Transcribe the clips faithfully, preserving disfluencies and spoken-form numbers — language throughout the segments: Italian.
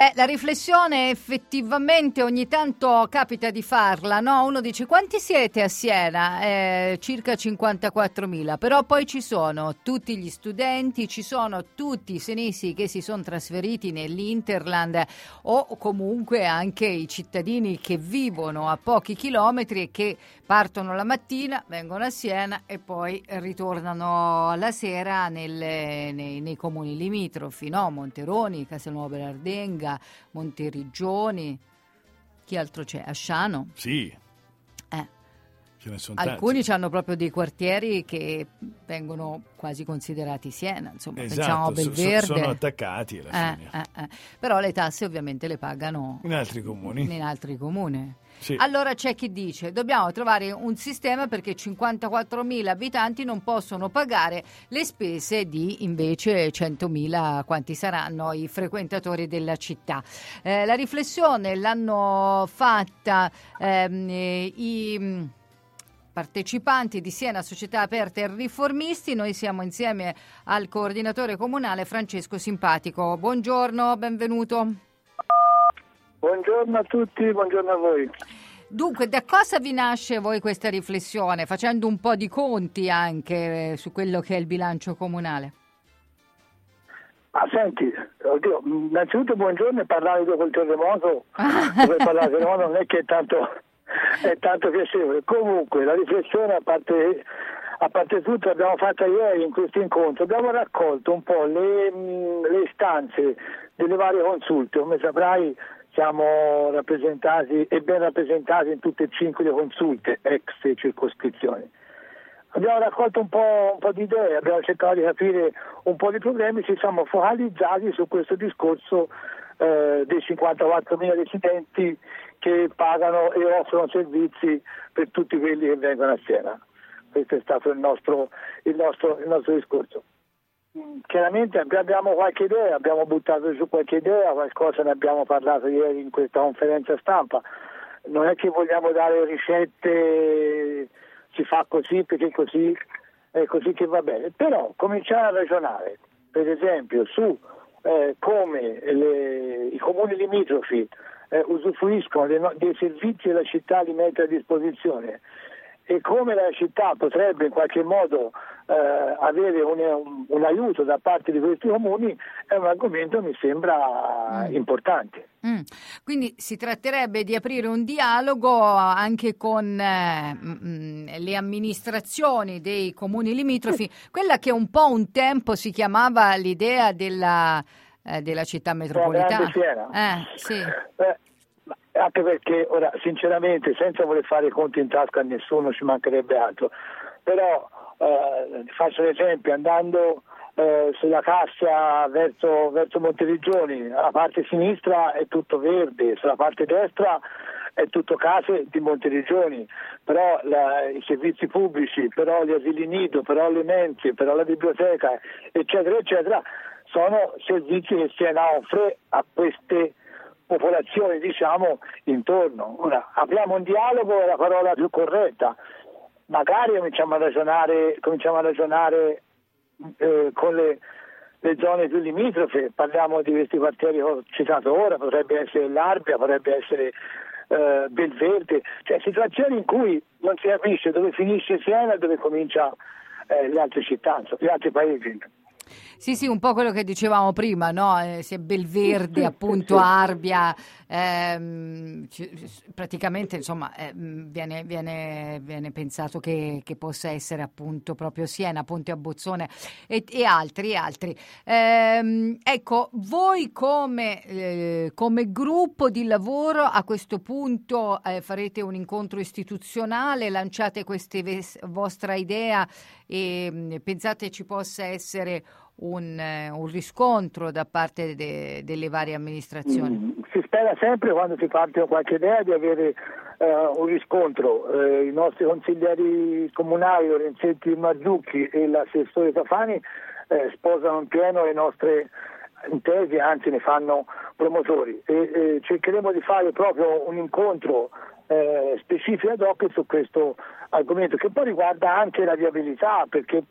Beh, la riflessione effettivamente ogni tanto capita di farla, no? Uno dice: quanti siete a Siena? Eh, circa cinquantaquattromila, però poi ci sono tutti gli studenti, ci sono tutti i senesi che si sono trasferiti nell'Interland o comunque anche i cittadini che vivono a pochi chilometri e che partono la mattina, vengono a Siena e poi ritornano la sera nelle, nei, nei comuni limitrofi, no? Monteroni, Castelnuovo Belardenga, Monteriggioni, chi altro c'è? Asciano? Sì. Eh. Ce ne sono Alcuni tanti. hanno proprio dei quartieri che vengono quasi considerati Siena, insomma, Esatto, pensiamo a Belverde. So, sono attaccati alla eh, fine. eh, eh. Però le tasse ovviamente le pagano in altri comuni. In altri comuni. Sì. Allora c'è chi dice: dobbiamo trovare un sistema perché cinquantaquattromila abitanti non possono pagare le spese di invece centomila, quanti saranno i frequentatori della città. Eh, la riflessione l'hanno fatta ehm, i partecipanti di Siena Società Aperte e Riformisti. Noi siamo insieme al coordinatore comunale Francesco Simpatico. Buongiorno, benvenuto. Buongiorno a tutti, buongiorno a voi. Dunque, da cosa vi nasce voi questa riflessione? Facendo un po' di conti anche su quello che è il bilancio comunale. Ah, senti, oddio, innanzitutto buongiorno e parlare dopo il terremoto, per parlare del terremoto non è che è tanto, è tanto piacevole. Comunque, la riflessione, a parte, a parte tutto, l'abbiamo fatta ieri in questo incontro, abbiamo raccolto un po' le, le istanze delle varie consulte, come saprai. Siamo rappresentati e ben rappresentati in tutte e cinque le consulte, ex circoscrizioni. Abbiamo raccolto un po', un po' di idee, abbiamo cercato di capire un po' di problemi, ci siamo focalizzati su questo discorso eh, dei cinquantaquattromila residenti che pagano e offrono servizi per tutti quelli che vengono a Siena. Questo è stato il nostro, il nostro, il nostro discorso. Chiaramente abbiamo qualche idea, abbiamo buttato giù qualche idea, qualcosa ne abbiamo parlato ieri in questa conferenza stampa. Non è che vogliamo dare ricette, si fa così perché così è così che va bene, però cominciare a ragionare, per esempio, su eh, come le, i comuni limitrofi eh, usufruiscono dei, dei servizi che la città li mette a disposizione e come la città potrebbe in qualche modo eh, avere un, un, un aiuto da parte di questi comuni è un argomento che mi sembra mm. importante. Mm. Quindi si tratterebbe di aprire un dialogo anche con eh, mh, le amministrazioni dei comuni limitrofi, quella che un po' un tempo si chiamava l'idea della, eh, della città metropolitana. Siena. Eh, sì. Eh, anche perché ora sinceramente senza voler fare i conti in tasca a nessuno, ci mancherebbe altro, però eh, faccio l'esempio, andando eh, sulla cassa verso, verso Monteriggioni, alla parte sinistra è tutto verde, sulla parte destra è tutto case di Monteriggioni, però la, i servizi pubblici, però gli asili nido, però le mense, però la biblioteca, eccetera eccetera, sono servizi che Siena offre a queste popolazioni, diciamo, intorno. Ora apriamo un dialogo, è la parola più corretta, magari cominciamo a ragionare cominciamo a ragionare eh, con le, le zone più limitrofe, parliamo di questi quartieri che ho citato ora, potrebbe essere l'Arbia, potrebbe essere eh, Belverde, cioè situazioni in cui non si capisce dove finisce Siena e dove comincia eh, le altre città, gli altri paesi. Sì, sì, un po' quello che dicevamo prima, no? Eh, se Belverde, appunto, Arbia, ehm, c- praticamente, insomma, eh, viene, viene, viene pensato che, che possa essere appunto proprio Siena, Ponte a Bozzone e, e altri, e altri. Ehm, ecco, voi come, eh, come gruppo di lavoro a questo punto eh, farete un incontro istituzionale, lanciate questa ves- vostra idea e mh, pensate ci possa essere Un, un riscontro da parte de, delle varie amministrazioni? Mm, si spera sempre quando si parte con qualche idea di avere uh, un riscontro. Uh, i nostri consiglieri comunali Lorenzetti Mazzucchi e l'assessore Tafani uh, sposano in pieno le nostre intese, anzi ne fanno promotori e, e cercheremo di fare proprio un incontro uh, specifico ad hoc su questo argomento che poi riguarda anche la viabilità, perché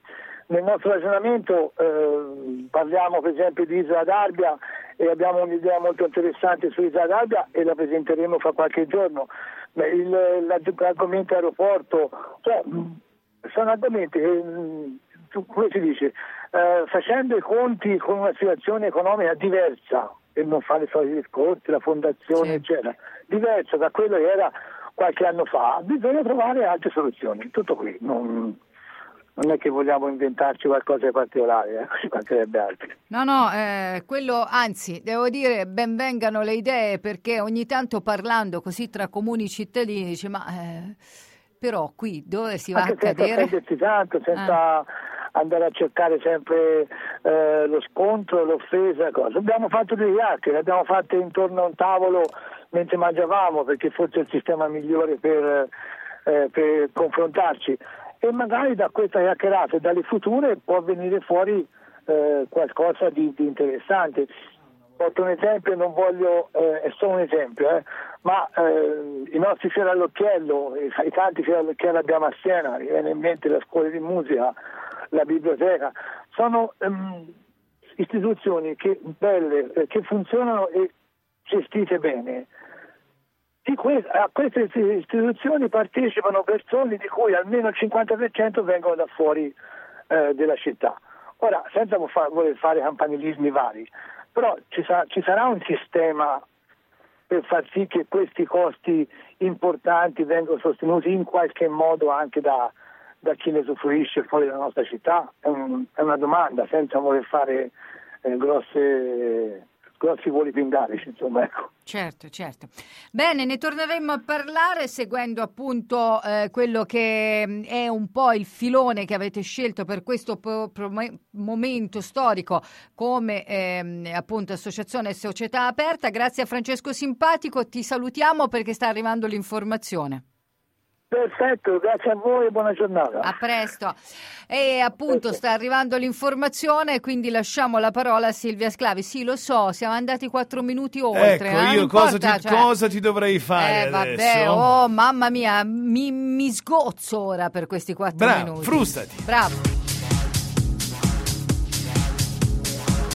nel nostro ragionamento eh, parliamo per esempio di Isola d'Arbia e abbiamo un'idea molto interessante su Isola d'Arbia e la presenteremo fra qualche giorno. Beh, il, l'argomento aeroporto, cioè, sono argomenti che, come si dice, eh, facendo i conti con una situazione economica diversa, e non fare i soliti discorsi, la fondazione, sì, eccetera, diversa da quello che era qualche anno fa, bisogna trovare altre soluzioni. Tutto qui, non, non è che vogliamo inventarci qualcosa di particolare, eh? Ci mancherebbe altro. No, no, eh, quello, anzi, devo dire, ben vengano le idee, perché ogni tanto parlando così tra comuni cittadini dice, ma eh, però qui dove si va Anche a cadere? Senza tanto, senza... Eh. andare a cercare sempre eh, lo scontro, l'offesa, cosa. Abbiamo fatto delle chiacchiere, abbiamo fatte intorno a un tavolo mentre mangiavamo, perché forse è il sistema migliore per, eh, per confrontarci, e magari da questa chiacchierata e dalle future può venire fuori eh, qualcosa di, di interessante. Porto un esempio, non voglio, eh, è solo un esempio, eh, ma eh, i nostri fiori all'occhiello, i, i tanti fiori all'occhiello abbiamo a Siena, mi viene in mente la scuola di musica, la biblioteca, sono um, istituzioni che, belle, eh, che funzionano e gestite bene. Di que- a queste istituzioni partecipano persone di cui almeno il cinquanta per cento vengono da fuori eh, della città. Ora, senza voler fare campanilismi vari, però ci, sa- ci sarà un sistema per far sì che questi costi importanti vengano sostenuti in qualche modo anche da da chi ne usufruisce fuori dalla nostra città? È, un, è una domanda, senza voler fare eh, grosse, grossi voli pindarici, insomma, ecco. Certo, certo. Bene, ne torneremo a parlare seguendo appunto eh, quello che è un po' il filone che avete scelto per questo pro- pro- momento storico come ehm, appunto Associazione Società Aperta. Grazie a Francesco Simpatico, ti salutiamo perché sta arrivando l'informazione. Perfetto, grazie a voi e buona giornata. A presto. E appunto sta arrivando l'informazione, quindi lasciamo la parola a Silvia Sclavi. Sì, lo so, siamo andati quattro minuti oltre. Ecco, eh? io cosa, importa, ti, cioè... cosa ti dovrei fare eh, vabbè, adesso? Oh, mamma mia, mi, mi sgozzo ora per questi quattro Bravo, minuti. frustati. Bravo.